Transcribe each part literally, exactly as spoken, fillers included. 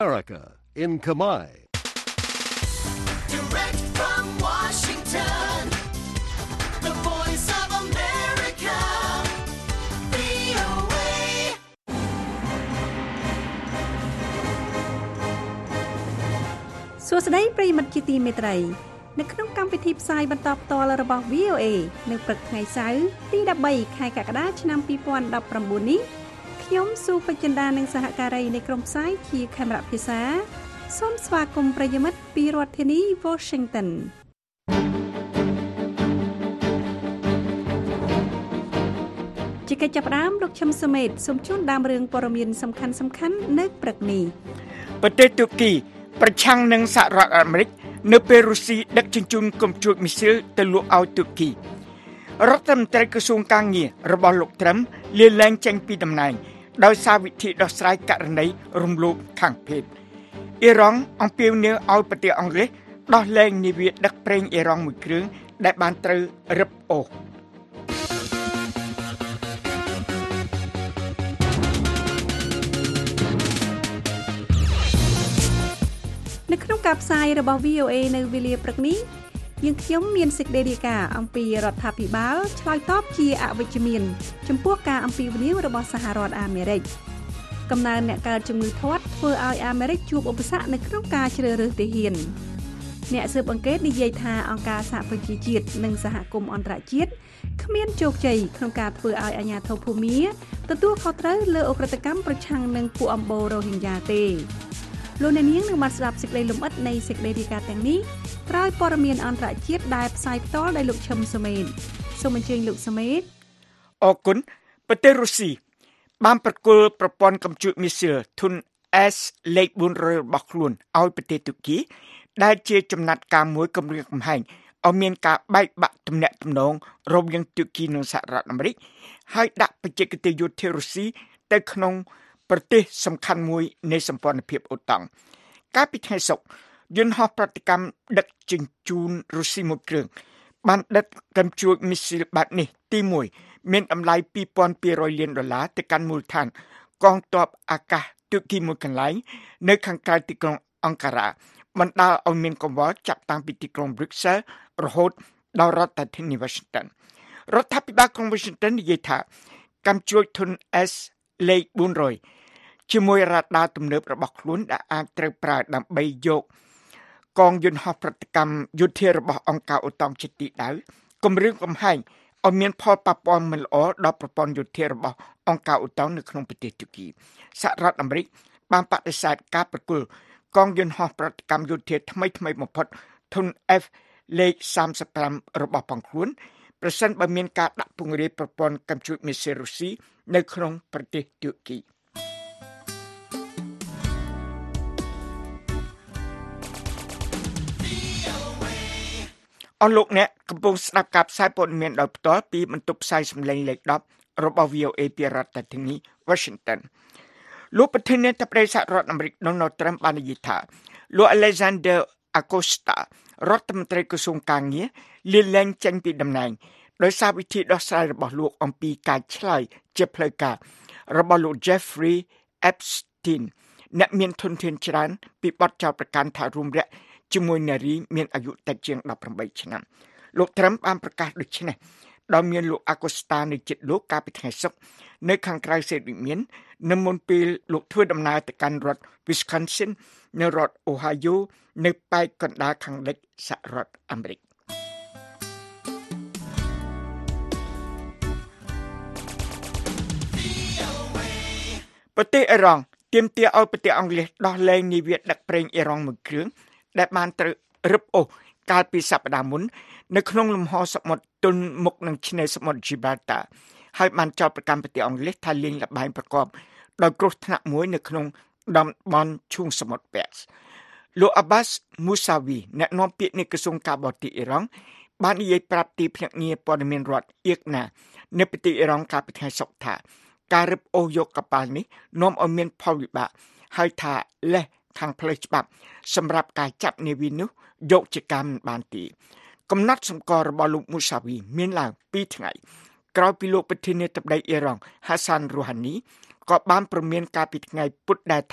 America in Khmer. Direct from Washington, the voice of America, វី អូ เอសួស្តីប្រិយមិត្តជាទីមេត្រីនៅក្នុងកម្មវិធីផ្សាយបន្តផ្ទាល់របស់ វី អូ เอ នៅព្រឹកថ្ងៃសៅរ៍ទីដប់បីខែកក្កដាឆ្នាំពីរពាន់ដប់ប្រាំបួននេះខ្ញុំស៊ូពេជ្រចិន្តានិងសហការីនៃក្រុមផ្សាយជាខេមរៈភាសាសូមស្វាគមន៍ប្រិយមិត្តពីរដ្ឋធានី Washington ជាកិច្ចចាប់ផ្ដើមលោកឈឹមសមេតសូមជូនដើមរឿងព័ត៌មានសំខាន់សំខាន់នៅព្រឹកនេះប្រទេសទូគីប្រឆាំងនឹងសហរដ្ឋអាមេរិកនៅពេលរុស្ស៊ីដឹកជញ្ជូនកំជួចមីស៊ីលទៅលក់ឲ្យទូគីរដ្ឋមន្ត្រីក្រសួងកាងាររបស់លោកត្រឹមលាលែងចេញពីតំណែងដោយសារវិធីដោះស្រាយករណីរំលោភខាងភេទអ៊ីរ៉ង់អំពាវនាវឲ្យប្រទេសអង់គ្លេសដោះលែងនាវាដឹកប្រេងអ៊ីរ៉ង់មួយគ្រឿងដែលបានត្រូវរឹបអូសនៅក្នុងការផ្សាយរបស់ វី អូ เอ នៅវេលាព្រឹកនេះយើងខ្ញុំមានសេចក្តីរាយការណ៍អំពីរដ្ឋាភិបាលឆ្លើយតបជាអវិជ្ជមានចំពោះការអំពាវនាវរបស់សហរដ្ឋអាមេរិកកំណើនអ្នកកើតជំងឺធាត់ធ្វើឲ្យអាមេរិកជួបឧបសគ្គនៅក្នុងការជ្រើសរើសទាហានអ្នកស៊ើបអង្កេតនិយាយថាអង្គការសហប្រជាជាតិនិងសហគមន៍អន្តរជាតិគ្មានជោគជ័យក្នុងការធ្វើឲ្យអាជ្ញាធរភូមាទទួលខុសត្រូវលើអ ுக ្រិតកម្មប្រឆាំងនឹងពួកអំបូររ៉ូហីញ៉ាទេលោកអ្នកនាងនឹងបានស្ដាប់សេចក្តីលម្អិតនៃសេចក្តីរាយការណ៍ទាំងនេះក្រោយព័ត៌មានអន្តរជាតិដែលផ្សាយផ្ទាល់ដោយលោកឈឹមសមេតសូមអញ្ជើញលោកសមេតអរគុណប្រទេសរុស្ស៊ីបានប្រគល់ប្រព័ន្ធកំជួចមីស៊ីលធុន S លេខបួនរយរបស់ខ្លួនឲ្យប្រទេសទូគីដែលជាចំណាត់ការមួយគម្រាមកំហែងឲ្យមានការបែកបាក់ទំនាក់ទំនងរវាងទូគីនិងសហរដ្ឋអាមេរិកហើយដាក់បច្ចេកទេសយោធារុស្ស៊ីទៅក្នុងប្រទេសសំខាន់មួយនៃសម្ព័ន្ធភាពអូតង់កាលពីថ្ងៃសុក្រយន្តហោះប្រតិកម្មដឹកជញ្ជូនរុស្ស៊ីមួយគ្រឿងបានដិតកំជួចមីស៊ីលបែបនេះទីមួយមានតម្លៃពីរពាន់ពីររយលានដុល្លារទៅកាន់មូលដ្ឋានកងទ័ពអាកាសទូគីមួយកន្លែងនៅខាងក្រៅទីក្រុងអង្ការ៉ាបណ្ដាលឲ្យមានកង្វល់ចាប់តាំងពីទីក្រុង Brussels រហូតដល់រដ្ឋធានី Washington រដ្ឋាភិបាលក្រុង Washington និយាយថាកំជួចធុន S លេខបួនរយជាមួយរ៉ាដាទំនើបរបស់ខ្លួនដែលអាចត្រូវប្រើដើម្បីយកកងយន្តហោះប្រតិកម្មយោធារបស់អង្គការអូតង់ជាទីដៅគម្រាមកំហែងឲ្យមានផលប៉ះពាល់មិនល្អដល់ប្រព័ន្ធយោធារបស់អង្គការអូតង់នៅក្នុងប្រទេសទូគីសហរដ្ឋអាមេរិកបានបដិសេធការប្រគល់កងយន្តហោះប្រតិកម្មយោធាថ្មីថ្មីបំផុតធុន F លេខសាមសិបប្រាំរបស់ផងខ្លួនប្រសិនបើមានការដាក់ពង្រាយប្រព័ន្ធកំជួចមីស៊ីលរុស្ស៊ីនៅក្នុងប្រទេសទូគីអស់លោកអ្នកកំពុងស្ដាប់ការផ្សាយព័ត៌មានដោយផ្ទាល់ពីបន្ទប់ផ្សាយសម្លេងលេខដប់របស់ វី អូ เอ ពីរដ្ឋធានី Washington លោកប្រធានាធិបតីសហរដ្ឋអាមេរិក Donald Trump បាននិយាយថាលោក Alexander Acosta រដ្ឋមន្ត្រីក្រសួងកាងារលាលែងចេញពីតំណែងដោយសារវិធីដោះស្រាយរបស់លោកអំពីការឆ្លើយជាផ្លូវការរបស់លោក Jeffrey Epstein អ្នកមានធនធានច្រើនពីបទចោទប្រកាន់ថារួមរយៈជាមួយនារីមានអាយុតិចជាងដប់ប្រាំបីឆ្នាំលោក Trump បានប្រកាសដូចនេះដោយមានលោក Acosta នៅជិតលោកកាលពីថ្ងៃសុក្រនៅខាងក្រៅសេតវិមាននៅមុនពេលលោកធ្វើដំណើរទៅកាន់រដ្ឋ Wisconsin នៅរដ្ឋ Ohio នៅប៉ែកកណ្ដាលខាងលិចសហរដ្ឋអាមេរិកប្រទេសអ៊ីរ៉ង់ទាមទារឲ្យប្រទេសអង់គ្លេសដោះលែងនាវាដឹកប្រេងអ៊ីរ៉ង់មួយគ្រឿងដែលបានត្រូវរឹបអូសកាលពីសប្តាហ៍មុននៅក្នុងលំហសមុទ្រទល់មុខនឹងឆ្នេរសមុទ្រ Gibraltar ហើយបានចោទប្រកាន់ប្រទេសអង់គ្លេសថាលេងល្បែងប្រកបដោយគ្រោះថ្នាក់មួយនៅក្នុងតំបន់ឈូងសមុទ្រ Perth លោក Abbas Mousavi អ្នកនាំពាក្យនៃក្រសួងការបរទេសអ៊ីរ៉ង់បាននិយាយប្រាប់ទីភ្នាក់ងារព័ត៌មានរដ្ឋ អៀកណានៅប្រទេសអ៊ីរ៉ង់កាលពីថ្ងៃសុក្រថាការរឹបអូសយកកប៉ាល់នេះនាំឲ្យមានផលវិបាកហើយថាលេសខាងផ្លូវច្បាប់សម្រាប់ការចាប់នាវានោះយកជាការមិនបានទេកំណត់សម្គាល់របស់លោក Mousavi មានឡើងពីរថ្ងៃក្រោយពីលោកប្រធានាធិបតីអ៊ីរ៉ង់ Hassan Rouhani ក៏បានព្រមានការពីថ្ងៃពុធដែរថា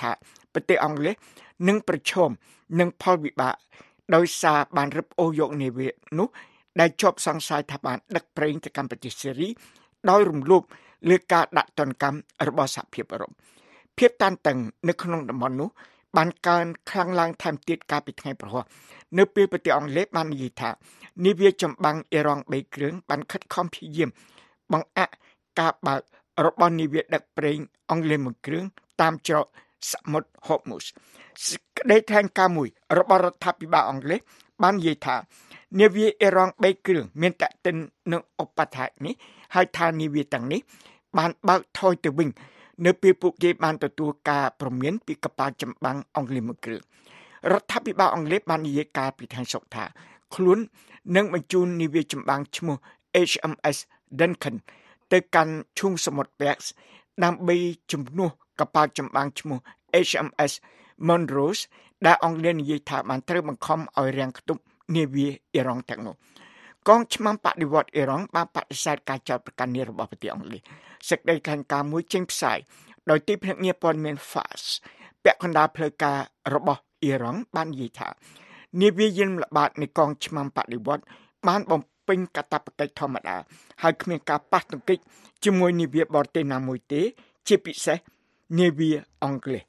ប្រទេសអង់គ្លេសនឹងប្រឈមនឹងផលវិបាកដោយសារបានរឹបអូសយកនាវានោះដែលជាប់សង្ស័យថាបានដឹកប្រេងទៅកាន់ប្រទេសសេរីដោយរំលោភលើការដាក់ទណ្ឌកម្មរបស់សហភាពអឺរ៉ុបភាពតានតឹងនៅក្នុងតំបន់នោះបានកើនខ្លាំងឡើងថែមទៀតកាលពីថ្ងៃប្រហ័សនៅពេលប្រទេសអង់គ្លេសបាននិយាយថានាវាចម្បាំងអ៊ីរ៉ង់បីគ្រឿងបានខិតខំព្យាយាមបង្អាក់ការបើករបស់នាវាដឹកប្រេងអង់គ្លេសមួយគ្រឿងតាមច្រកសមុទ្រ Hormuz សេចក្តីថ្លែងការណ៍មួយរបស់រដ្ឋាភិបាលអង់គ្លេសបាននិយាយថានាវាអ៊ីរ៉ង់បីគ្រឿងមានតេតិននឹងឧបត្ថម្ភនេះហើយថានាវាទាំងនេះបានបើកថយទៅវិញនៅពេលពួកគេបានទទួលការព្រមានពីកប៉ាល់ចម្បាំងអង់គ្លេសមួយគ្រឿងរដ្ឋាភិបាលអង់គ្លេសបាននិយាយការពីថ្ងៃសុក្រថាខ្លួននឹងបញ្ជូននាវាចម្បាំងឈ្មោះ H M S Duncan ទៅកាន់ឈូងសមុទ្រ Perth ដើម្បីជំនួសកប៉ាល់ចម្បាំងឈ្មោះ H M S Montrose ដែលអង់គ្លេសនិយាយថាបានត្រូវបង្ខំឲ្យរាំងខ្ទប់នាវាអ៊ីរ៉ង់ទាំងនោះកងឆ្មាំបដិវត្តន៍អ៊ីរ៉ង់បានបដិសេធការចោទប្រកាន់នេះរបស់ប្រទេសអង់គ្លេសសេចក្តីថ្លែងការណ៍មួយចេញផ្សាយដោយទីភ្នាក់ងារព័ត៌មាន Fars ពាក់កណ្ដាលផ្លូវការរបស់អ៊ីរ៉ង់បាននិយាយថានាវាយានល្បាតនៃកងឆ្មាំបដិវត្តន៍បានបំពេញកាតព្វកិច្ចធម្មតាហើយគ្មានការប៉ះទង្គិចជាមួយនាវាបរទេសណាមួយទេជាពិសេសនាវាអង់គ្លេស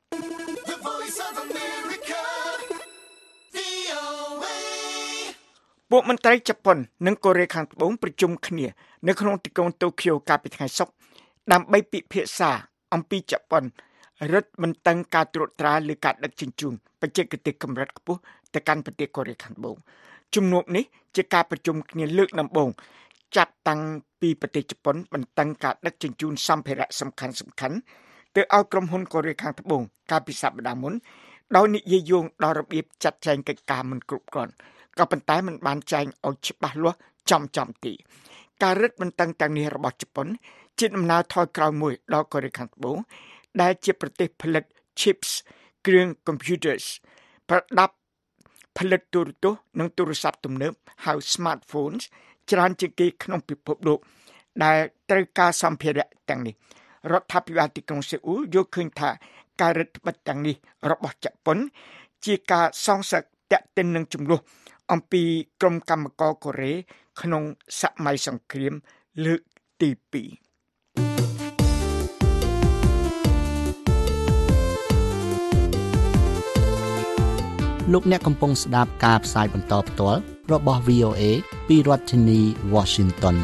ពួកមន្ត្រីជប៉ុននិងកូរ៉េខាងត្បូងប្រជុំគ្នានៅក្នុងទីក្រុងតូក្យូកាលពីថ្ងៃសុក្រដើម្បីពិភាក្សាអំពីជប៉ុនរឹតបន្តឹងការត្រួតត្រាលើការដឹកជញ្ជូនបច្ចេកទេសកម្រិតខ្ពស់ទៅកាន់ប្រទេសកូរ៉េខាងត្បូងជំនួបនេះជាការប្រជុំគ្នាលើកដំបូងចាត់តាំងពីប្រទេសជប៉ុនបន្តឹងការដឹកជញ្ជូនសម្ភារៈសំខាន់សំខាន់ទៅឲ្យក្រុមហ៊ុនកូរ៉េខាងត្បូងកាលពីសប្តាហ៍មុនដោយនិយាយយោងដល់របៀបចាត់ចែងកិច្ចការមិនគ្រប់គ្រាន់ក៏ប៉ុន្តែมันបានចែងឲ្យច្បាស់លាស់ចំចំទីការរឹតបន្តឹងទាំងនេះរបស់ជប៉ុនជាដំណើរថយក្រោយមួយដល់កូរ៉េខាងត្បូងដែលជាប្រទេសផលិត chips គ្រឿង computers ប្រដាប់ផលិតទូរទស្សន៍និងទូរស័ព្ទទំនើបហៅ smartphones ច្រើនជាងគេក្នុងពិភពលោកដែលត្រូវការសម្ភារៈទាំងនេះរដ្ឋាភិបាលទីក្រុងសេអ៊ូលយល់ឃើញថាការរឹតបន្តឹងទាំងនេះរបស់ជប៉ុនជាការសងសឹកតាក់ទិននឹងចំនួនអំពីក្រុមកម្មករកូរ៉េក្នុងសម័យសង្គ្រាមលើកទីពីរលោកអ្នកកំពុងស្ដាប់ការផ្សាយបន្តផ្ទាល់របស់ វី អូ เอ ពីរដ្ឋធានី Washington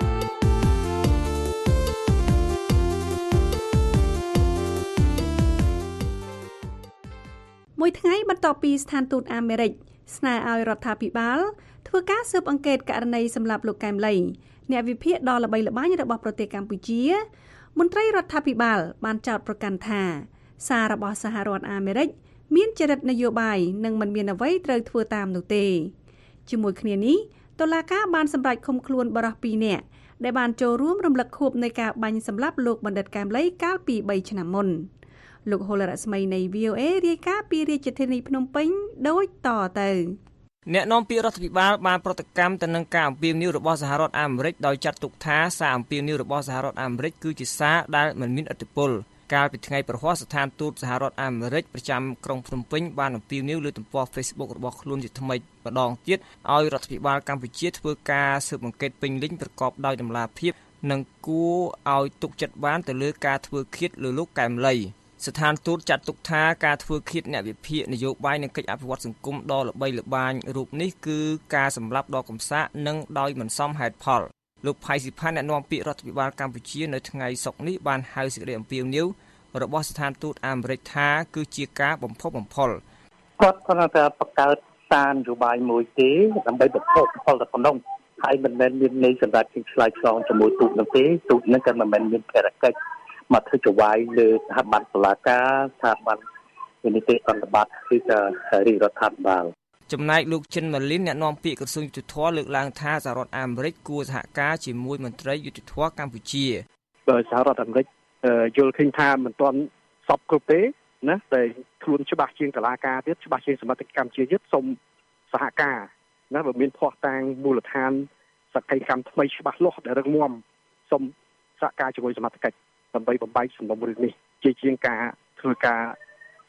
មួយថ្ងៃបន្ទាប់ពីស្ថានទូតអាមេរិកស្នើឲ្យរដ្ឋាភិបាលធ្វើការស៊ើបអង្កេតករណីសម្លាប់លោកកែមលីអ្នកវិភាគដ៏ល្បីល្បាញរបស់ប្រទេសកម្ពុជាមន្ត្រីរដ្ឋាភិបាលបានចោទប្រកាន់ថាសាររបស់សហរដ្ឋអាមេរិកមានចរិតនយោបាយនិងមិនមានអ្វីត្រូវធ្វើតាមនោះទេជាមួយគ្នានេះតុលាការបានសម្រេចឃុំខ្លួនបរិសុទ្ធពីរនាក់ដែលបានចូលរួមរំលឹកខួបនៃការបាញ់សម្លាប់លោកបណ្ឌិតកែមលីកាលពីបីឆ្នាំមុនលោកហុលរស្មីនៃ វី អូ เอ រាយការណ៍ពីរាជធានីភ្នំពេញដូចតទៅអ្នកនាំពាក្យរដ្ឋាភិបាលបានប្រតិកម្មទៅនឹងការអំពាវនាវរបស់សហរដ្ឋអាមេរិកដោយចាត់ទុកថាសារអំពាវនាវរបស់សហរដ្ឋអាមេរិកគឺជាសារដែលមិនមានឥទ្ធិពលកាលពីថ្ងៃប្រហ័សស្ថានទូតសហរដ្ឋអាមេរិកប្រចាំក្រុងភ្នំពេញបានអំពាវនាវលើទំព័រ Facebook របស់ខ្លួនជាថ្មីម្ដងទៀតឲ្យរដ្ឋាភិបាលកម្ពុជាធ្វើការស៊ើបអង្កេតពេញលេញប្រកបដោយតម្លាភាពនិងគួរឲ្យទុកចិត្តបានទៅលើការធ្វើឃាតលើលោកកែមលីស្ថានទូតចាត់ទុកថាការធ្វើឃាតអ្នកវិភាគនយោបាយនិងកិច្ចអភិវឌ្ឍសង្គមដ៏ល្បីល្បាញរូបនេះគឺការសម្លាប់ដ៏កំសាកនិងដោយមិនសមហេតុផលលោកផៃស៊ីផានអ្នកនាំពាក្យរដ្ឋាភិបាលកម្ពុជានៅថ្ងៃសុក្រនេះបានហៅសេចក្តីអំពាវនាវរបស់ស្ថានទូតអាមេរិកថាគឺជាការបំផុសបំផុលគាត់គាត់ថាបង្កើតសារនយោបាយមួយទេដើម្បីបំផុសបំផុលតែប៉ុណ្ណឹងហើយមិនមែនមានន័យសម្រាប់ជាឆ្លើយឆ្លងជាមួយទូតនោះទេទូតនោះក៏មិនមែនមានភារកិច្ចមកធ្វើចវាយលើស្ថាប័នតុលាការស្ថាប័ននីតិសន្តិបត្តិគឺថារាជរដ្ឋាភិបាលចំណែកលោកចិនម៉ាលីនអ្នកនាំពាក្យក្រសួងយុតិធម៌លើកឡើងថាសហរដ្ឋអាមេរិកគួរសហការជាមួយមន្ត្រីយុតិធម៌កម្ពុជាបើសហរដ្ឋអាមេរិកយល់ឃើញថាមិនទាន់សពគ្រប់ទេណាតែខ្លួនច្បាស់ជាងតុលាការទៀតច្បាស់ជាងសមត្ថកិច្ចកម្ពុជាទៀតសូមសហការណាបើមានភ័ស្តុតាងមូលដ្ឋានសក្ខីកម្មថ្មីច្បាស់លាស់ដែលរឹងមាំសូមសហការជាមួយសមត្ថកិច្ចដើម្បីបំបែកសំណុំរឿងនេះជាជាងការធ្វើការ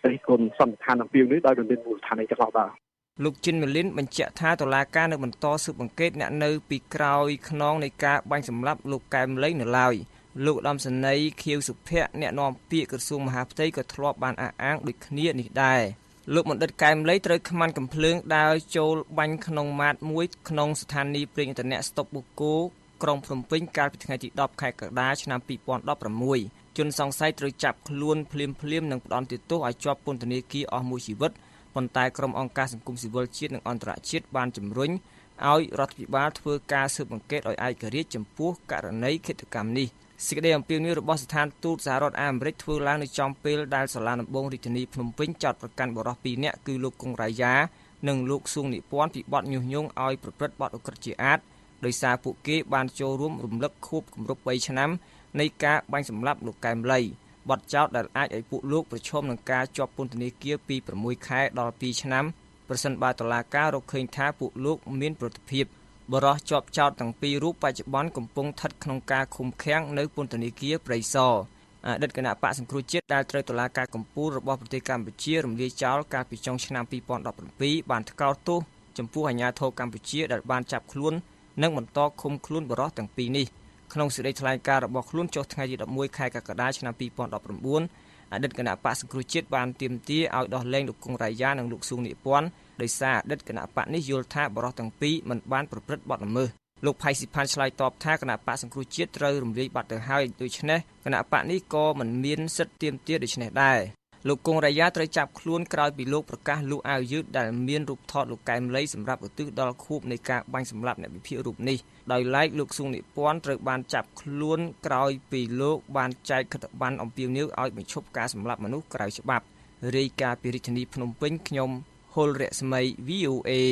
រិះគន់សន្និដ្ឋានអំពីនេះដោយមិនមានមូលដ្ឋានអីទាំងអស់បាទលោកជីនម៉េលីនបញ្ជាក់ថាតុលាការនៅបន្តស៊ើបអង្កេតអ្នកនៅពីក្រោយខ្នងនៃការបាញ់សម្លាប់លោកកែមលីនៅឡើយលោកឧត្តមសេនីយ៍ខៀវសុភ័ក្រអ្នកនាំពាក្យក្រសួងមហាផ្ទៃក៏ធ្លាប់បានអះអាងដូចគ្នានេះដែរលោកបណ្ឌិតកែមលីត្រូវខ្មាន់កំភ្លើងដើរចូលបាញ់ក្នុងម៉ាតមួយក្នុងស្ថានីយ៍ប្រេងឥន្ធនៈស្តុបបូកូក្រុងភ្នំពេញកាលពីថ្ងៃទីដប់ខែកក្កដាឆ្នាំពីរពាន់ដប់ប្រាំមួយជនសង្ស័យត្រូវចាប់ខ្លួនភ្លាមភ្លាមនិងផ្ដន្ទាទោសឲ្យជាប់ពន្ធនាគារអស់មួយជីវិតប៉ុន្តែក្រុមអង្គការសង្គមស៊ីវិលជាតិនិងអន្តរជាតិបានជំរុញឲ្យរដ្ឋាភិបាលធ្វើការស៊ើបអង្កេតឲ្យឯករាជ្យចំពោះករណីឃាតកម្មនេះសេចក្តីអំពាវនាវរបស់ស្ថានទូតសហរដ្ឋអាមេរិកធ្វើឡើងនៅចំពេលដែលសាលាដំបងរាជធានីភ្នំពេញចោទប្រកាន់បុរសពីរនាក់គឺលោកកុងរ៉ាយ៉ានិងលោកសួងនិពន្ធពីបទញុះញង់ឲ្យប្រព្រឹត្តបទឧក្រិដ្ឋជាអាតដោយសារពួកគេបានចូលរួមរំលឹកខួបគម្រប់បីឆ្នាំនៃការបាញ់សម្លាប់លោកកែមលីបទចោទដែលអាចឲ្យពួកលោកប្រឈមនឹងការជាប់ពន្ធនាគារពីប្រាំមួយខែដល់ពីរឆ្នាំប្រសិនបើតុលាការរកឃើញថាពួកលោកមានប្រតិភិបបរិះជាប់ចោទទាំងពីររូបបច្ចុប្បន្នកំពុងស្ថិតក្នុងការឃុំឃាំងនៅពន្ធនាគារព្រៃសរអតីតគណៈបកសង្គ្រោះជាតិដែលត្រូវតុលាការកំពូលរបស់ប្រទេសកម្ពុជារំលាយចោលកាលពីចុងឆ្នាំពីរពាន់ដប់ប្រាំពីរបានថ្កោលទោសចំពោះអាជ្ញាធរកម្ពុជាដែលបានចាប់ខ្លួននិងបន្តឃុំខ្លួនបរិះទាំងពីរនេះក្នុងសេចក្តីថ្លែងការណ៍របស់ខ្លួនចុះថ្ងៃទីដប់មួយខែកក្កដាឆ្នាំពីរពាន់ដប់ប្រាំបួនអតីតគណៈបកសង្គ្រោះជាតិបានទាមទារឲ្យដោះលែងលោកកុងរ៉ាយ៉ានិងលោកសួងនិពន្ធដោយសារអតីតគណៈបកនេះយល់ថាបរិះទាំងពីរមិនបានប្រព្រឹត្តបទល្មើសលោកផៃស៊ីផាន់ឆ្លើយតបថាគណៈបកសង្គ្រោះជាតិត្រូវរំលាយបាត់ទៅហើយដូច្នេះគណៈបកនេះក៏មិនមានសិទ្ធិទាមទារដូច្នេះដែរលោកកុងរ៉ាយ៉ាត្រូវចាប់ខ្លួនក្រោយពីលោកប្រកាសលក់អាវយឺតដែលមានរូបថតលោកកែមលីសម្រាប់ឧទ្ទិសដល់ខួបនៃការបាញ់សម្លាប់អ្នកវិភាគរូបនេះដោយឡែកលោកសួងនិពន្ធត្រូវបានចាប់ខ្លួនក្រោយពីលោកបានចែកខិត្តប័ណ្ណអំពាវនាវឲ្យបញ្ឈប់ការសម្លាប់មនុស្សក្រៅច្បាប់រាយការណ៍ពីរាជធានីភ្នំពេញខ្ញុំហុលរស្មី វី អូ เอ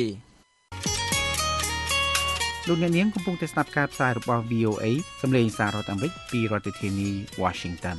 លោកអ្នកនាងកំពុងតែស្ដាប់ការផ្សាយរបស់ វី អូ เอ សម្លេងសាររដ្ឋអាមេរិកពីរដ្ឋធានី Washington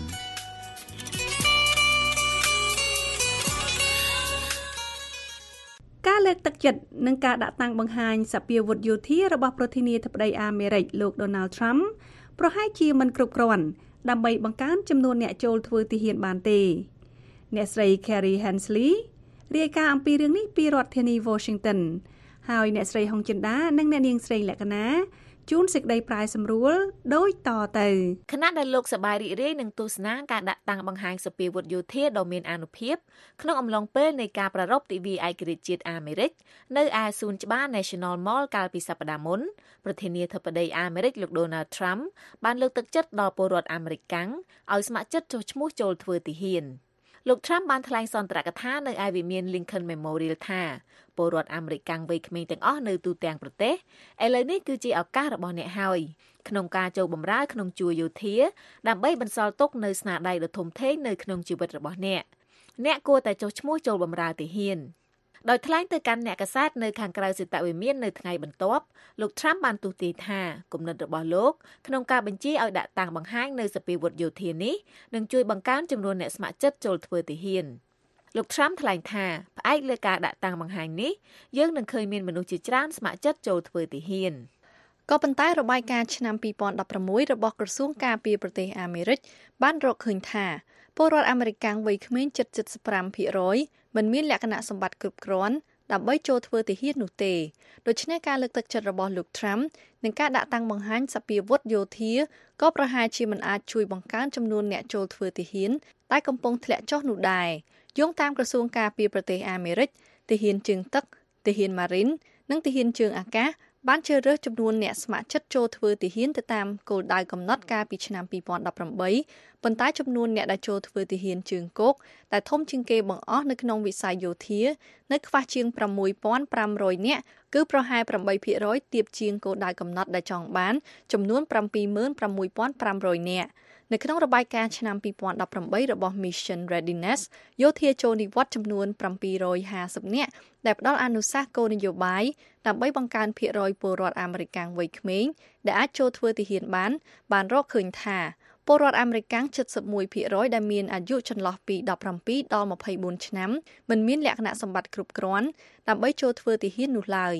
ការលើកទឹកចិត្តនិងការដាក់តាំងបង្ហាញសពាវុធយោធារបស់ប្រធានាធិបតីអាមេរិកលោក Donald Trump ប្រហែលជាមិនគ្រប់គ្រាន់ដើម្បីបង្កើនចំនួនអ្នកចូលធ្វើទាហានបានទេអ្នកស្រី Carrie Hensley រាយការណ៍អំពីរឿងនេះពីរដ្ឋធានី Washington ហើយអ្នកស្រីហុងចិន្តានិងអ្នកនាងស្រីលក្ខណាជួនសេចក្តីប្រាយសម្រួលដូចតទៅខណៈដែលលោកសប្បាយរីករាយនឹងទស្សនាការដាក់តាំងបង្ហាញសពាវុធយោធាដ៏មានអានុភាពក្នុងអំឡុងពេលនៃការប្រារព្ធទិវាឯករាជ្យជាតិអាមេរិកនៅឯសួនច្បារ National Mall កាលពីសប្តាហ៍មុនប្រធានាធិបតីអាមេរិកលោក Donald Trump បានលើកទឹកចិត្តដល់ពលរដ្ឋអាមេរិកកាំងឲ្យស្ម័គ្រចិត្តចុះឈ្មោះចូលធ្វើទាហានលោក Trump បានថ្លែងសន្ទរកថានៅឯវិមាន Lincoln Memorial ថាពលរដ្ឋអាមេរិកកាំងវ័យក្មេងទាំងអស់នៅទូទាំងប្រទេសឥឡូវនេះគឺជាឱកាសរបស់អ្នកហើយក្នុងការចូលបម្រើក្នុងជួរយោធាដើម្បីបន្សល់ទុកនៅស្នាដៃដ៏ធំធេងនៅក្នុងជីវិតរបស់អ្នកអ្នកគួរតែចុះឈ្មោះចូលបម្រើទាហានដោយថ្លែងទៅកាន់អ្នកកាសែតនៅខាងក្រៅសេតវិមាននៅថ្ងៃបន្ទាប់លោក Trump បានទស្សន៍ទាយថាគំនិតរបស់លោកក្នុងការបញ្ជាឲ្យដាក់តាំងបង្ហាញនៅសពាវុធយោធានេះនឹងជួយបង្កើនចំនួនអ្នកស្ម័គ្រចិត្តចូលធ្វើទាហានលោក Trump ថ្លែងថាផ្អែកលើការដាក់តាំងបង្ហាញនេះយើងនឹងឃើញមានមនុស្សជាច្រើនស្ម័គ្រចិត្តចូលធ្វើទាហានក៏ប៉ុន្តែរបាយការណ៍ឆ្នាំពីរពាន់ដប់ប្រាំមួយរបស់ក្រសួងការពារប្រទេសអាមេរិកបានរកឃើញថាពលរដ្ឋអាមេរិកកាំងវ័យក្មេងជិត เจ็ดสิบห้าភាគរយ មិនមានលក្ខណៈសម្បត្តិគ្រប់គ្រាន់ដើម្បីចូលធ្វើទាហាននោះទេដូច្នេះការលើកទឹកចិត្តរបស់លោក Trump និងការដាក់តាំងបង្ហាញសពាវុធយោធាក៏ប្រហែលជាមិនអាចជួយបង្កើនចំនួនអ្នកចូលធ្វើទាហានតែកំពុងធ្លាក់ចុះនោះដែរយោងតាមក្រសួងការពារប្រទេសអាមេរិកទាហានជើងទឹកទាហានម៉ារីននិងទាហានជើងអាកាសបានជ្រើសរើសចំនួនអ្នកស្ម័គ្រចិត្តចូលធ្វើទាហានទៅតាមគោលដៅកំណត់កាលពីឆ្នាំពីរពាន់ដប់ប្រាំបីប៉ុន្តែចំនួនអ្នកដែលចូលធ្វើទាហានជើងគោកដែលធំជាងគេបង្អស់នៅក្នុងវិស័យយោធានៅខ្វះជាង ប្រាំមួយពាន់ប្រាំរយ នាក់គឺប្រហែល ប្រាំបីភាគរយ ទាបជាងគោលដៅកំណត់ដែលចង់បានចំនួន ប្រាំពីរម៉ឺនប្រាំមួយពាន់ប្រាំរយ នាក់នៅក្នុងរបាយការណ៍ឆ្នាំពីរពាន់ដប់ប្រាំបីរបស់ Mission Readiness យោធាចូលនិវត្តន៍ចំនួន ប្រាំពីររយហាសិប នាក់ដែលផ្ដល់អនុសាសន៍គោលនយោបាយដើម្បីបង្កើនភាគរយពលរដ្ឋអាមេរិកកាំងវ័យក្មេងដែលអាចចូលធ្វើទាហានបានបានរកឃើញថាពលរដ្ឋអាមេរិកកាំង เจ็ดสิบเอ็ดភាគរយ ដែលមានអាយុចន្លោះពីដប់ប្រាំពីរដល់ម្ភៃបួនឆ្នាំមិនមានលក្ខណៈសម្បត្តិគ្រប់គ្រាន់ដើម្បីចូលធ្វើទាហាននោះឡើយ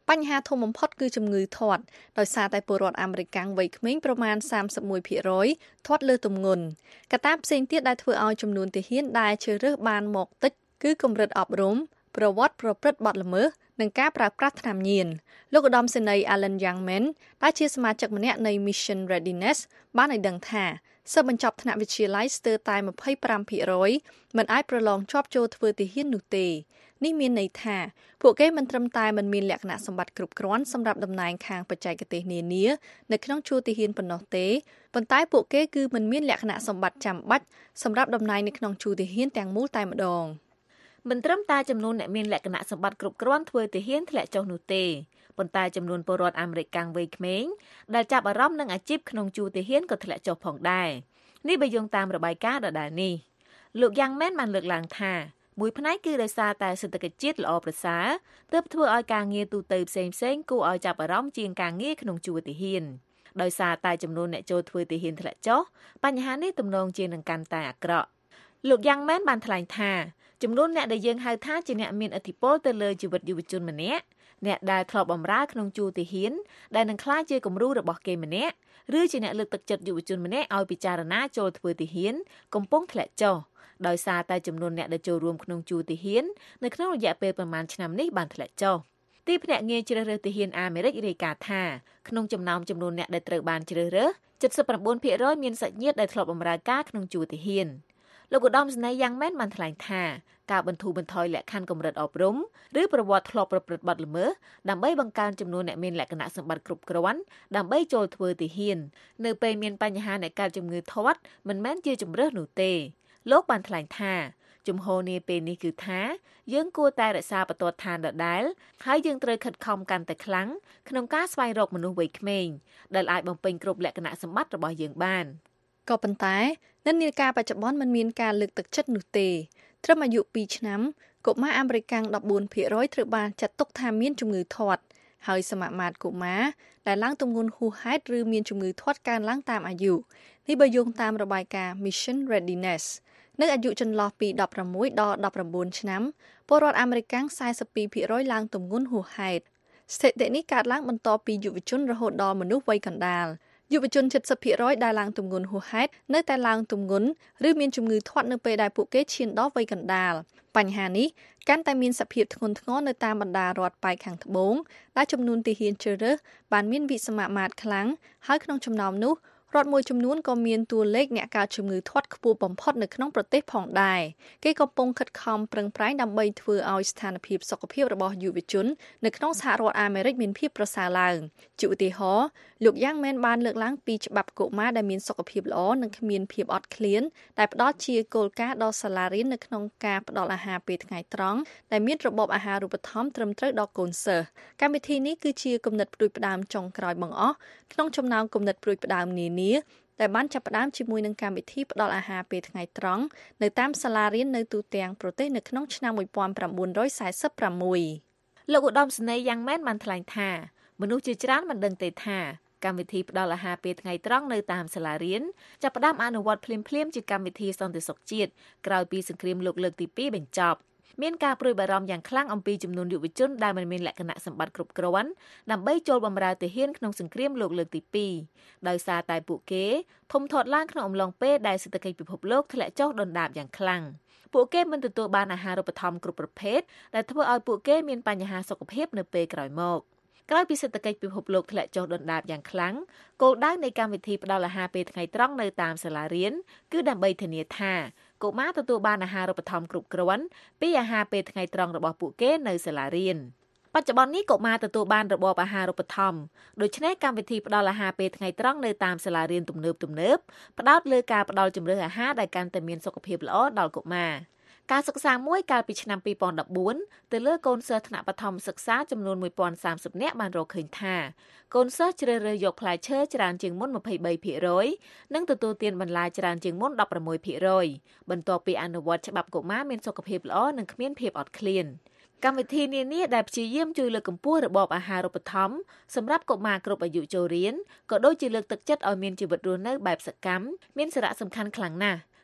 បញ្ហាធំបំផុតគឺជំងឺធាត់ដោយសារតែពលរដ្ឋអាមេរិកវ័យក្មេងប្រមាណ សាមសិបមួយភាគរយ ធាត់លើទម្ងន់កត្តាផ្សេងទៀតដែលធ្វើឲ្យចំនួនទាហានដែលជ្រើសរើសបានមកតិចគឺកម្រិតអប់រំប្រវត្តិប្រព្រឹត្តបទល្មើសនិងការប្រើប្រាស់ថ្នាំញៀនលោកឧត្តមសេនីយ៍ Alan Youngman ដែលជាសមាជិកម្នាក់នៃ Mission Readiness បានឲ្យដឹងថាសិស្សបញ្ចប់ថ្នាក់វិទ្យាល័យស្ទើរតែ ម្ភៃប្រាំភាគរយ មិនអាចប្រឡងជាប់ចូលធ្វើទាហាននោះទេនេះមានន័យថាពួកគេមិនត្រឹមតែមិនមានលក្ខណៈសម្បត្តិគ្រប់គ្រាន់សម្រាប់តំណែងខាងបច្ចេកទេសនានានៅក្នុងជួរទាហានប៉ុណ្ណោះទេប៉ុន្តែពួកគេគឺមិនមានលក្ខណៈសម្បត្តិចាំបាច់សម្រាប់តំណែងនៅក្នុងជួរទាហានទាំងមូលតែម្ដងមិនត្រឹមតែចំនួនអ្នកមានលក្ខណៈសម្បត្តិគ្រប់គ្រាន់ធ្វើទាហានធ្លាក់ចុះនោះទេប៉ុន្តែចំនួនពលរដ្ឋអាមេរិកកាំងវ័យក្មេងដែលចាប់អារម្មណ៍នឹងអាជីពក្នុងជួរទាហានក៏ធ្លាក់ចុះផងដែរនេះបើយោងតាមរបាយការណ៍ដដែលនេះលោកយ៉ាងមែនបានលើកឡើងថាមួយផ្នែកគឺដោយសារតែសេដ្ឋកិច្ចជាតិល្អប្រសើរទើបធ្វើឲ្យការងារទូទៅផ្សេងផ្សេងគួរឲ្យចាប់អារម្មណ៍ជាងការងារក្នុងជួរទាហានដោយសារតែចំនួនអ្នកចូលធ្វើទាហានធ្លាក់ចុះបញ្ហានេះទំនងជានឹងកាន់តែអាក្រក់លោកយ៉ាងមែនបានថ្លែងថាចំនួនអ្នកដែលយើងហៅថាជាអ្នកមានឥទ្ធិពលទៅលើជីវិតយុវជនម្នាក់អ្នកដែលធ្លាប់បម្រើក្នុងជួរទាហានដែលនឹងក្លាយជាគំរូរបស់គេម្នាក់ឬជាអ្នកលើកទឹកចិត្តយុវជនម្នាក់ឲ្យពិចារណាចូលធ្វើទាហានកំពុងធ្លាក់ចុះដោយសារតែចំនួនអ្នកដែលចូលរួមក្នុងជួរទាហាននៅក្នុងរយៈពេលប្រមាណឆ្នាំនេះបានធ្លាក់ចុះទីភ្នាក់ងារជ្រើសរើសទាហានអាមេរិករាយការណ៍ថាក្នុងចំណោមចំនួនអ្នកដែលត្រូវបានជ្រើសរើស 七สิบเก้าភាគរយ មានសាច់ញាតិដែលធ្លាប់បម្រើការក្នុងជួរទាហានលោកឧត្តមសេនីយ៍យ៉ាងមែនបានថ្លែងថាការបន្ធូរបន្ថយលក្ខខណ្ឌកម្រិតអប់រំឬប្រវត្តិធ្លាប់ប្រព្រឹត្តបទល្មើសដើម្បីបង្កើនចំនួនអ្នកមានលក្ខណៈសម្បត្តិគ្រប់គ្រាន់ដើម្បីចូលធ្វើទាហាននៅពេលមានបញ្ហានៃការជំងឺធាត់មិនមែនជាជំរើសនោះទេលោកបានថ្លែងថាជំហរនាពេលនេះគឺថាយើងគួរតែរក្សាបន្ទាត់ឋានដដែលហើយយើងត្រូវខិតខំកាន់តែខ្លាំងក្នុងការស្វែងរកមនុស្សវ័យក្មេងដែលអាចបំពេញគ្រប់លក្ខណៈសម្បត្តិរបស់យើងបានក៏ប៉ុន្តែនិន្នាការបច្ចុប្បន្នមិនមានការលើកទឹកចិត្តនោះទេត្រឹមអាយុពីរឆ្នាំកុមារអាមេរិកដប់បួនភាគរយ ត្រូវបានចាត់ទុកថាមានជំងឺធាត់ហើយសមាមាត្រកុមារដែលឡើងទម្ងន់ហួសហេតុឬមានជំងឺធាត់កើនឡើងតាមអាយុនេះបើយោងតាមរបាយការណ៍ Mission Readiness នៅអាយុចន្លោះពីដប់ប្រាំមួយ ដល់ដប់ប្រាំបួនឆ្នាំពលរដ្ឋអាមេរិក សែសិបពីរភាគរយ ឡើងទម្ងន់ហួសហេតុស្ថិតិនេះកើតឡើងបន្ទាប់ពីយុវជនរហូតដល់មនុស្សវ័យកណ្ដាលយុវជន เจ็ดสิบភាគរយ ដែលឡើងទម្ងន់ហួសហេតុនៅតែឡើងទម្ងន់ឬមានជំងឺធាត់នៅពេលដែលពួកគេឈានដល់វ័យកណ្ដាលបញ្ហានេះកាន់តែមានសភាពធ្ងន់ធ្ងរនៅតាមបណ្ដារដ្ឋប៉ែកខាងត្បូងដែលចំនួនទាហានជ្រើសរើសបានមានវិសមមាត្រខ្លាំងហើយក្នុងចំណោមនោះរដ្ឋមួយចំនួនក៏មានតួលេខអ្នកកើតជំងឺធាត់ខ្ពស់បំផុតនៅក្នុងប្រទេសផងដែរគេកំពុងខិតខំប្រឹងប្រែងដើម្បីធ្វើឲ្យស្ថានភាពសុខភាពរបស់យុវជននៅក្នុងសហរដ្ឋអាមេរិកមានភាពប្រសើរឡើងជាឧទាហរណ៍លោកយ៉ាងមែនបានលើកឡើងពីច្បាប់កុមារដែលមានសុខភាពល្អនិងគ្មានភាពអត់ឃ្លានដែលផ្ដល់ជាគោលការណ៍ដល់សាលារៀននៅក្នុងការផ្ដល់អាហារពេលថ្ងៃត្រង់ដែលមានរបបអាហារូបត្ថម្ភត្រឹមត្រូវដល់កូនសិស្សកម្មវិធីនេះគឺជាគំនិតផ្ដួចផ្ដើមចុងក្រោយបង្អស់ក្នុងចំណោមគំនិតផ្ដួចផ្ដើមនានាដែលបានចាប់ផ្ដើមជាមួយនឹងកម្មវិធីផ្ដល់អាហារពេលថ្ងៃត្រង់នៅតាមសាលារៀននៅទូទាំងប្រទេសនៅក្នុងឆ្នាំmột nghìn chín trăm四十sáu លោកឧត្តមសេនីយ៍យ៉ាងមែនបានថ្លែងថាមនុស្សជាច្រើនមិនដឹងទេថាកម្មវិធីផ្ដល់អាហារពេលថ្ងៃត្រង់នៅតាមសាលារៀនចាប់ផ្ដើមអនុវត្តភ្លាមៗជាកម្មវិធីសន្តិសុខជាតិក្រោយពីសង្គ្រាមលោកលើកទីពីរបញ្ចប់មានការព្រួយបារម្ភយ៉ាងខ្លាំងអំពីចំនួនយុវជនដែលមិនមានលក្ខណៈសម្បត្តិគ្រប់គ្រាន់ដើម្បីចូលបម្រើទាហានក្នុងសង្គ្រាមលោកលើកទីពីរដោយសារតែពួកគេធំធាត់ឡើងក្នុងអំឡុងពេលដែលសេដ្ឋកិច្ចពិភពលោកធ្លាក់ចុះដុនដាបយ៉ាងខ្លាំងពួកគេមិនទទួលបានអាហារូបត្ថម្ភគ្រប់ប្រភេទដែលធ្វើឲ្យពួកគេមានបញ្ហាសុខភាពនៅពេលក្រោយមកក្រោយពីសេដ្ឋកិច្ចពិភពលោកធ្លាក់ចុះដុនដាបយ៉ាងខ្លាំងគោលដៅនៃកម្មវិធីផ្ដល់អាហារពេលថ្ងៃត្រង់នៅតាមសាលារៀនគឺដើម្បីធានាថាកុមារទទួលបានអាហារូបត្ថម្ភគ្រប់គ្រាន់ពីអាហារពេលថ្ងៃត្រង់របស់ពួកគេនៅសាលារៀនបច្ចុប្បន្ននេះកុមារទទួលបានរបបអាហារូបត្ថម្ភដូច្នេះកម្មវិធីផ្ដល់អាហារពេលថ្ងៃត្រង់នៅតាមសាលារៀនទំនើបទំនើបផ្ដោតលើការផ្ដល់ជម្រើសអាហារដែលកាន់តែមានសុខភាពល្អដល់កុមារការសិក្សាមួយកាលពីឆ្នាំពីរពាន់ដប់បួនទៅលើកូនសិស្សថ្នាក់បឋមសិក្សាចំនួនmột nghìn ba mươiនាក់បានរកឃើញថាកូនសិស្សជ្រើសរើសយកផ្លែឈើច្រើនជាងមុនยี่สิบสามភាគរយ និងទទួលទានបន្លែច្រើនជាងមុន십sáuភាគរយ បន្ទាប់ពីអនុវត្តច្បាប់កុមារមានសុខភាពល្អនិងគ្មានភាពអត់ឃ្លានកម្មវិធីនានាដែលព្យាយាមជួយលើកកម្ពស់របបអាហារូបត្ថម្ភសម្រាប់កុមារគ្រប់អាយុចូលរៀនក៏ដូចជាលើកទឹកចិត្តឲ្យមានជីវិតរស់នៅបែបសកម្មមានសារៈសំខាន់ខ្លាំងណាស់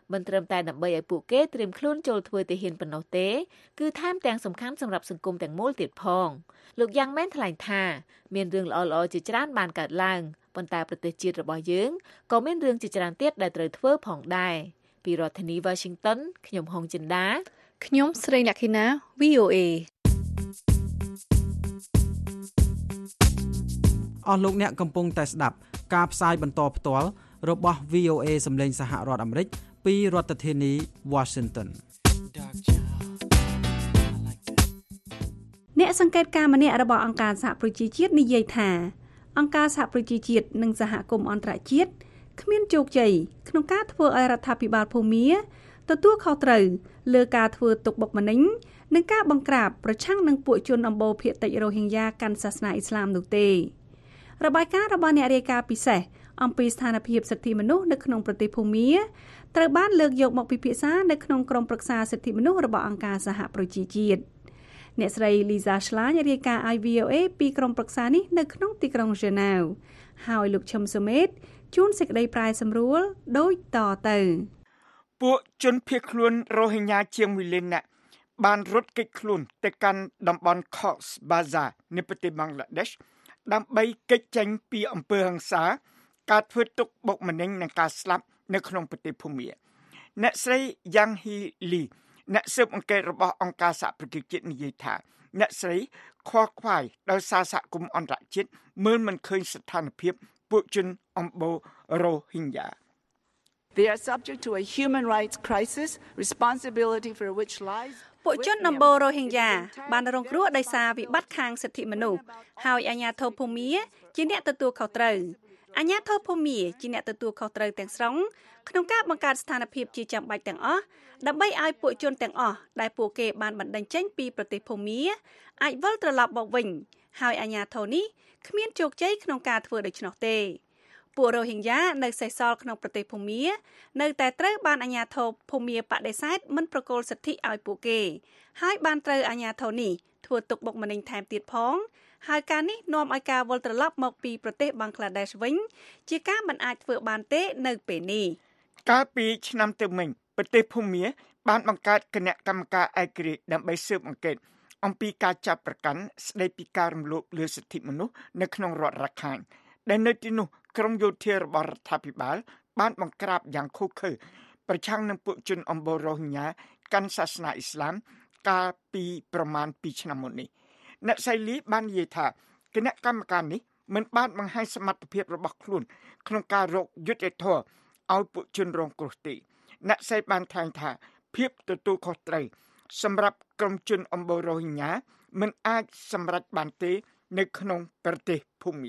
មិនត្រឹមតែដើម្បីឲ្យពួកគេត្រៀមខ្លួនចូលធ្វើទាហានប៉ុណ្ណោះទេគឺថែមទាំងសំខាន់សម្រាប់សង្គមទាំងមូលទៀតផងលោកយ៉ាងមែនថ្លែងថាមានរឿងល្អៗជាច្រើនបានកើតឡើងប៉ុន្តែប្រទេសជាតិរបស់យើងក៏មានរឿងជាច្រើនទៀតដែលត្រូវធ្វើផងដែរពីរដ្ឋធានី Washington ខ្ញុំហុងចិន្តាខ្ញុំស្រីលក្ខិណា វី អូ เอអស់លោកអ្នកកំពុងតែស្ដាប់ការផ្សាយបន្តផ្ទាល់របស់ វី អូ เอ សម្លេងសហរដ្ឋអាមេរិកពីរដ្ឋធានី Washington អ្នកសង្កេតការណ៍ម្នាក់របស់អង្គការសហប្រជាជាតិនិយាយថាអង្គការសហប្រជាជាតិនិងសហគមន៍អន្តរជាតិគ្មានជោគជ័យក្នុងការធ្វើឲ្យរដ្ឋាភិបាលភូមាទទួលខុសត្រូវលើការធ្វើទុកបុកម្នេញនិងការបង្ក្រាបប្រឆាំងនឹងពួកជនអម្បូរភាគតិចរ៉ូហីញ៉ាកាន់សាសនាអ៊ីស្លាមនោះទេរបាយការណ៍របស់អ្នករាយការណ៍ពិសេសអំពីស្ថានភាពសិទ្ធិមនុស្សនៅក្នុងប្រទេសភូមាត្រូវបានលើកយកមកពិភាក្សានៅក្នុងក្រុមប្រឹក្សាសិទ្ធិមនុស្សរបស់អង្គការសហប្រជាជាតិអ្នកស្រី Lisa Schlein រាយការណ៍ វី អូ เอ ពីក្រុមប្រឹក្សានេះនៅក្នុងទីក្រុង Geneva ហើយលោកឈឹមសុមេតជួនសេចក្តីប្រែសម្រួលដូចតទៅពួកជនភៀសខ្លួនរ៉ូហិញ៉ាជាងមួយលាននាក់បានរត់គេចខ្លួនទៅកាន់តំបន់ Cox's Bazar នៃប្រទេសបង់ក្លាដេសដើម្បីគេចចេញពីអំពើហិង្សាការធ្វើទុកបុកម្នេញនិងការស្លាប់នៅក្នុងប្រទេសភូមាអ្នកស្រី Yang Hee Lee អ្នកស៊ើបអង្កេតរបស់អង្គការសហប្រជាជាតិនិយាយថាអ្នកស្រីខ្វល់ខ្វាយដោយសារសហគមន៍អន្តរជាតិមើលមិនឃើញស្ថានភាពពួកជនអម្បូររ៉ូហិញ៉ា They are subject to a human rights crisis, responsibility for which lies ពួកជនអម្បូររ៉ូហិញ៉ាបានរងគ្រោះដោយសារវិបត្តិខាងសិទ្ធិមនុស្សហើយអាជ្ញាធរភូមាជាអ្នកទទួលខុសត្រូវអាជ្ញាធរភូមាជាអ្នកទទួលខុសត្រូវទាំងស្រុងក្នុងការបង្កើតស្ថានភាពជាចាំបាច់ទាំងអស់ដើម្បីឲ្យពួកជនទាំងអស់ដែលពួកគេបានបណ្តេញចេញពីប្រទេសភូមាអាចវិលត្រឡប់មកវិញហើយអាជ្ញាធរនេះគ្មានជោគជ័យក្នុងការធ្វើដូច្នោះទេពួករ៉ូហិញ៉ានៅសេសសល់ក្នុងប្រទេសភូមានៅតែត្រូវបានអាជ្ញាធរភូមាបដិសេធមិនប្រគល់សិទ្ធិឲ្យពួកគេហើយបានត្រូវអាជ្ញាធរនេះធ្វើទុកបុកម្នេញថែមទៀតផងហើយការនេះនាំឲ្យការវិលត្រឡប់មកពីប្រទេសបង់ក្លាដេសវិញជាការមិនអាចធ្វើបានទេនៅពេលនេះកាលពីឆ្នាំទៅមិញប្រទេសភូមាបានបង្កើតគណៈកម្មការឯករាជ្យដើម្បីស៊ើបអង្កេតអំពីការចាប់ប្រកាន់ស្ដីពីការរំលោភលើសិទ្ធិមនុស្សនៅក្នុងរដ្ឋរ៉ាខាញដែលនៅទីនោះក្រមយោធារបស់រដ្ឋាភិបាលបានបង្ក្រាបយ៉ាងឃោរឃៅប្រឆាំងនឹងពួកជនអម្បូររ៉ូហិញ៉ាកាន់សាសនាអ៊ីស្លាមកាលពីប្រមាណពីរឆ្នាំមុននេះអ្នកស្រីលីបាននិយាយថាគណៈកម្មការនេះមិនបានបង្ហាញសមត្ថភាពរបស់ខ្លួនក្នុងការរកយុត្តិធម៌ឲ្យពួកជនរងគ្រោះទេអ្នកស្រីបានថ្លែងថាភាពទទួលខុសត្រូវសម្រាប់ក្រុមជនអម្បូររ៉ូហិញ៉ាមិនអាចសម្រេចបានទេនៅក្នុងប្រទេសភូមា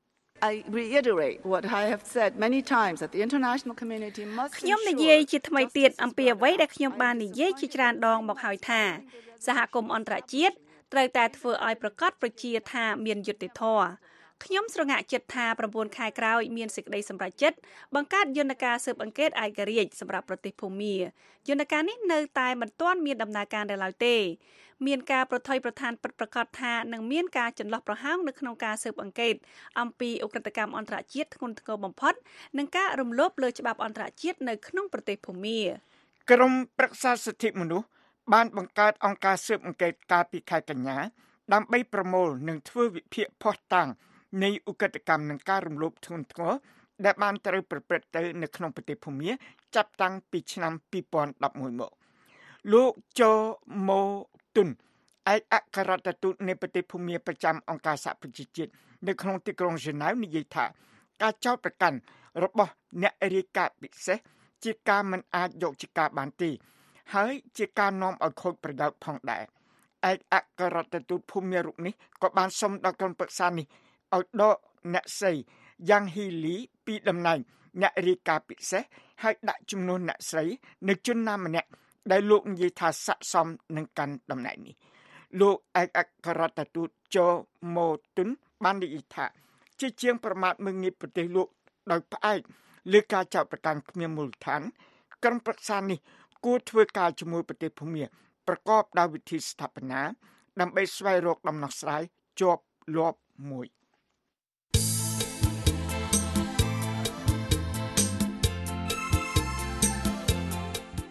I reiterate what I have said many times that the international community must ខ្ញុំនិយាយជាថ្មីទៀតអំពីអ្វីដែលខ្ញុំបាននិយាយជាច្រើនដងមកហើយថាសហគមន៍អន្តរជាតិត្រូវតែធ្វើឲ្យប្រកាសប្រជាថាមានយុត្តិធម៌ខ្ញុំស្រងាក់ចិត្តថា9ខែក្រោយមានសេចក្តីសម្រេចចិត្តបង្កើតយន្តការស៊ើបអង្កេតឯករាជ្យសម្រាប់ប្រទេសភូមាយន្តការនេះនៅតែមិនទាន់មានដំណើរការឡើយទេមានការប្រថុយប្រឋានពិតប្រាកដថានឹងមានការចន្លោះប្រហោងនៅក្នុងការស៊ើបអង្កេតអំពីឧក្រិដ្ឋកម្មអន្តរជាតិធ្ងន់ធ្ងរបំផុតនិងការរំលោភលើច្បាប់អន្តរជាតិនៅក្នុងប្រទេសភូមាក្រមប្រឹក្សាសិទ្ធិមនុស្សបានបង្កើតអង្គការស៊ើបអង្កេតកាលពីខែកញ្ញាដើម្បីប្រមូលនិងធ្វើវិភាគភស្តុតាងនៃឧក្រិដ្ឋកម្មនិងការរំលោភធ្ងន់ធ្ងរដែលបានត្រូវប្រព្រឹត្តទៅនៅក្នុងប្រទេសភូមាចាប់តាំងពីឆ្នាំពីរពាន់ដប់មួយមកលោកជូម៉ូទុនឯកអគ្គរដ្ឋទូតនៃប្រទេសភូមាប្រចាំអង្គការសហប្រជាជាតិនៅក្នុងទីក្រុងហ្សឺណែវនិយាយថាការចោទប្រកាន់របស់អ្នករាយការណ៍ពិសេសជាការមិនអាចយកជាការបានទេហើយជាការនាំឲ្យខូចប្រយោជន៍ផងដែរឯកអគ្គរដ្ឋទូតភូមារូបនេះក៏បានសុំដល់ក្រុមប្រឹក្សានេះឲ្យដកអ្នកស្រី Yang Hee Lee ពីតំណែងអ្នករាយការណ៍ពិសេសហើយដាក់ជំនួសអ្នកស្រីនៅជនណាម្នាក់ដែលលោកនិយាយថាស័ក្តិសមនឹងកាន់តំណែងនេះលោកឯកអគ្គរដ្ឋទូតជូម៉ូទុនបាននិយាយថាជាជាងប្រមាថមើលងាយប្រទេសលោកដោយផ្អែកលើការចោទប្រកាន់គ្មានមូលដ្ឋានក្រុមប្រឹក្សានេះគួរធ្វើការជាមួយប្រទេសភូមាប្រកបដោយវិធីស្ថាបនាដើម្បីស្វែងរកដំណោះស្រាយជាប់លាប់មួយ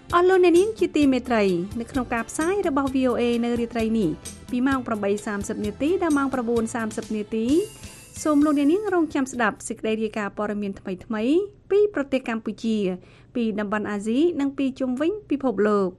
អស់លោកអ្នកនាងជាទីមេត្រីនៅក្នុងការផ្សាយរបស់ វី អូ អេ នៅរាត្រីនេះពីម៉ោង ប្រាំបីសាមសិប នាទីដល់ម៉ោង ៩ សាមសិប នាទីសូមលោកអ្នកនាងរងចាំស្ដាប់សេចក្តីរាយការណ៍ព័ត៌មានថ្មីៗពីប្រទេសកម្ពុជាពីតំបន់អាស៊ីនិងពីជុំវិញពិភពលោក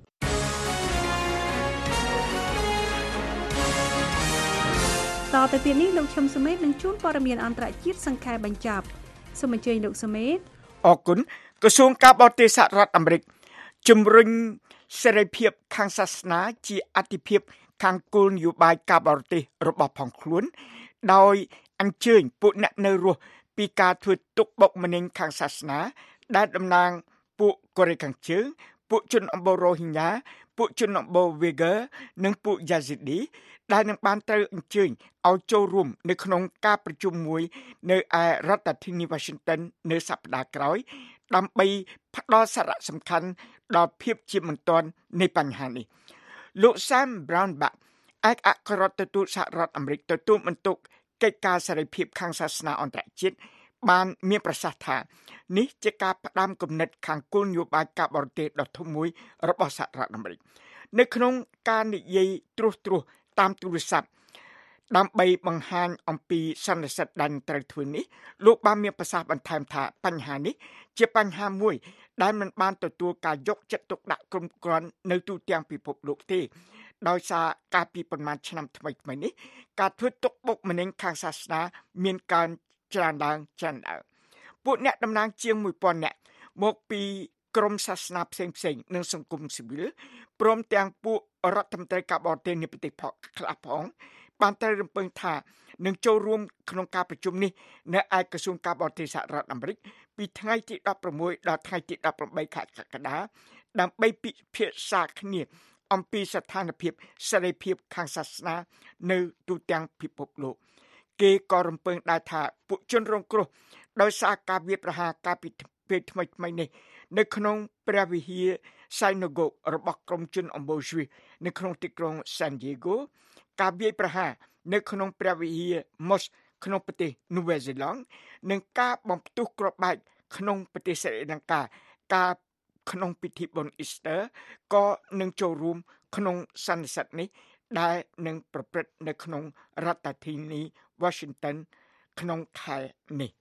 តទៅទៀតនេះលោកឈឹមសុមេតនឹងជួនព័ត៌មានអន្តរជាតិសង្ខេបបញ្ចប់សូមអញ្ជើញលោកសុមេតអរគុណក្រសួងការបរទេសសហរដ្ឋអាមេរិកជំរុញសេរីភាពខាងសាសនាជាអាទិភាពខាងគោលនយោបាយការបរទេសរបស់ផងខ្លួនដោយអញ្ជើញពួកអ្នកនៅរស់ពីការធ្វើទុកបុកម្នេញខាងសាសនាដែលតំណាងពួកកូរ៉េខាងជើងពួកជនអម្បូររ៉ូហីញ៉ាពួកជនអម្បូរវេហ្គើនិងពួកយ៉ាស៊ីឌីដែលនឹងបានត្រូវអញ្ជើញឲ្យចូលរួមនៅក្នុងការប្រជុំមួយនៅឯរដ្ឋធានី Washington នៅសប្តាហ៍ក្រោយដើម្បីផ្ដល់សារៈសំខាន់ដល់ភាពជាបន្ទាន់នៃបញ្ហានេះលោក Sam Brownback ឯកអគ្គរដ្ឋទូតសហរដ្ឋអាមេរិកទទួលបន្ទុកកិច្ចការសេរីភាពខាងសាសនាអន្តរជាតិបានមានប្រសាសន៍ថានេះជាការផ្ដាំគំនិតខាងគោលនយោបាយការបរទេសដ៏ធំមួយរបស់សហរដ្ឋអាមេរិកនៅក្នុងការនិយាយត្រួសត្រាសតាមទូរស័ព្ទដើម្បីបង្ហាញអំពីសន្និសីទដែលត្រូវធ្វើនេះលោកបានមានប្រសាសន៍បន្ថែមថាបញ្ហានេះជាបញ្ហាមួយដែលមិនបានទទួលការយកចិត្តទុកដាក់គ្រប់គ្រាន់នៅទូទាំងពិភពលោកទេដោយសារការពីប្រមាណឆ្នាំថ្មីៗនេះការធ្វើទុកបុកម្នេញខាងសាសនាមានការច្រើនឡើងច្រើនឡើងពួកអ្នកតំណាងជាងមួយពាន់នាក់មកពីក្រមសាសនាផ្សេងៗនិងសង្គមស៊ីវិលព្រមទាំងពួករដ្ឋមន្ត្រីការបរទេសនៃប្រទេសខ្លះផងបានត្រូវរំពឹងថានឹងចូលរួមក្នុងការប្រជុំនេះនៅឯក្រសួងការបរទេសសហរដ្ឋអាមេរិកពីថ្ងៃទីដប់ប្រាំមួយដល់ថ្ងៃទីដប់ប្រាំបីខែកក្កដាដើម្បីពិភាក្សាគ្នាអំពីស្ថានភាពសេរីភាពខាងសាសនានៅទូទាំងពិភពលោកគេក៏រំពឹងដែរថាពួកជនរងគ្រោះដោយសារការវាយប្រហារការពីពេលថ្មីៗនេះនៅក្នុងព្រះវិហារ Synagogue របស់ក្រុមជនអម្បូរយួននៅក្នុងទីក្រុង San Diego ការវាយប្រហារនៅក្នុងព្រះវិហារ Mosque ក្នុងប្រទេសនូវែលសេឡង់និងការបំផ្ទុះគ្រាប់បែកក្នុងប្រទេសស្រីលង្កាការក្នុងពិធីបុណ្យ Easter ក៏នឹងចូលរួមក្នុងសន្និសីទនេះដែលនឹងប្រព្រឹត្តនៅក្នុងរដ្ឋធានី Washington ក្នុងខែនេះ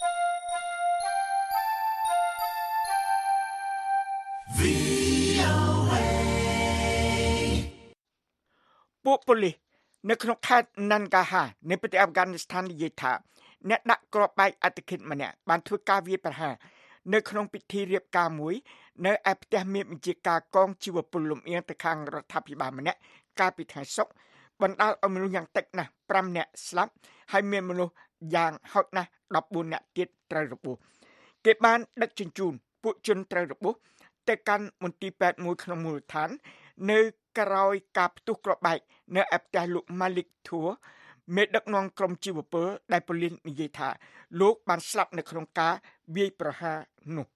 ពួកប៉ូលីសនៅក្នុងខេត្ត Nangarhar នៃប្រទេសអាហ្វហ្គានីស្ថាននិយាយថាអ្នកដាក់គ្រាប់បែកអត្តឃាតម្នាក់បានធ្វើការវាយប្រហារនៅក្នុងពិធីរៀបការមួយនៅឯផ្ទះមេបញ្ជាការកងជីវពលលំអៀងទៅខាងរដ្ឋាភិបាលម្នាក់កាលពីថ្ងៃសុក្របណ្ដាលឲ្យមនុស្សយ៉ាងតិចណាស់ប្រាំនាក់ស្លាប់ហើយមានមនុស្សយ៉ាងហោចណាស់ដប់បួននាក់ទៀតត្រូវរបួសគេបានដឹកជញ្ជូនពួកជនត្រូវរបួសទៅកាន់មន្ទីរពេទ្យមួយក្នុងមូលដ្ឋាននៅក្រោយការផ្ទុះគ្រាប់បែកនៅឯផ្ទះលោក Malik Tour មេដឹកនាំក្រុមជីវពលដែលប៉ូលីសនិយាយថាលោកបានស្លាប់នៅក្នុងការវាយប្រហារនោះ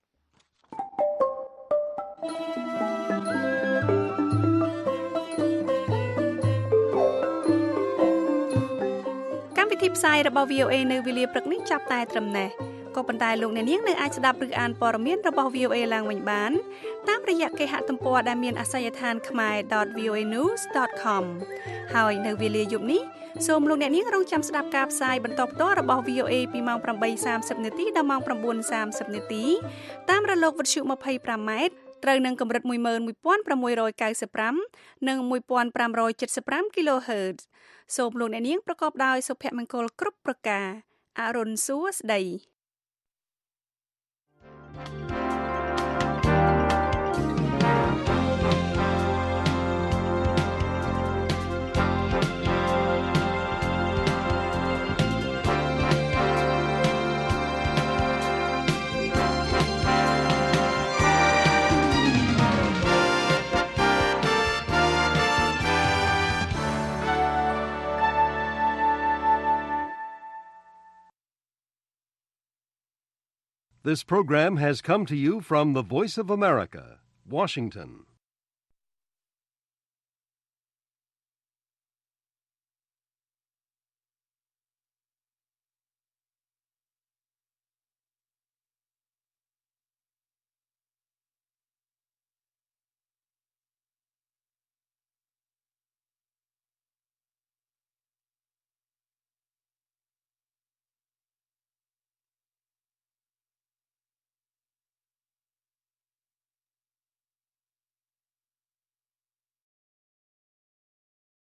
កម្មវិធីផ្សាយរបស់ វី អូ អេ នៅវេលាព្រឹកនេះចាប់តែត្រឹមនេះក៏ប៉ុន្តែលោកអ្នកនាងនៅអាចស្ដាប់ឬអានព័ត៌មានរបស់ វី អូ អេ ឡើងវិញបានតាមរយៈគេហទំព័រដែលមានអាសយដ្ឋាន ខ្មែរ ដត វី អូ អេ news ដត com ហើយនៅវេលាយប់នេះសូមលោកអ្នកនាងរងចាំស្ដាប់ការផ្សាយបន្តផ្ទាល់របស់ វី អូ អេ ពីម៉ោង ប្រាំបីសាមសិប នាទីដល់ម៉ោង ៩ សាមសិប នាទីតាមរលកវិទ្យុ ម្ភៃប្រាំម៉ែត្រត្រូវនឹងកម្រិត មួយម៉ឺនមួយពាន់ប្រាំមួយរយកៅសិបប្រាំ និង មួយពាន់ប្រាំរយចិតសិបប្រាំ គីឡូហឺត សូមលោកអ្នកនាងប្រកបដោយសុភមង្គលគ្រប់ប្រការអរុនសួស្ដី This program has come to you from the Voice of America, Washington.